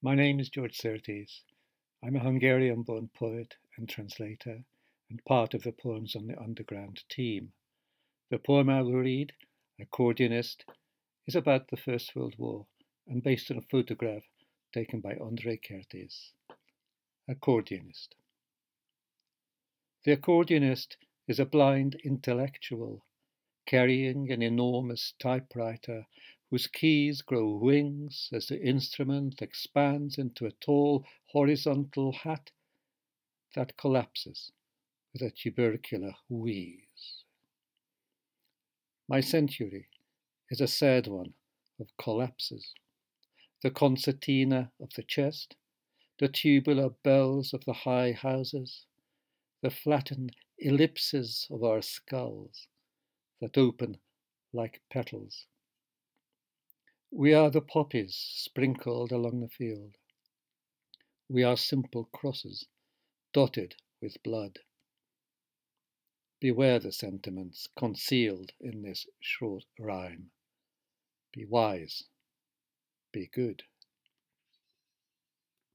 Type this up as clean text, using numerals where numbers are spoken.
My name is George Surtees. I'm a Hungarian-born poet and translator and part of the Poems on the Underground team. The poem I will read, Accordionist, is about the First World War and based on a photograph taken by André Kertész. Accordionist. The accordionist is a blind intellectual carrying an enormous typewriter whose keys grow wings as the instrument expands into a tall horizontal hat that collapses with a tubercular wheeze. My century is a sad one of collapses. The concertina of the chest, the tubular bells of the high houses, the flattened ellipses of our skulls that open like petals. We are the poppies sprinkled along the field. We are simple crosses dotted with blood. Beware the sentiments concealed in this short rhyme. Be wise, be good.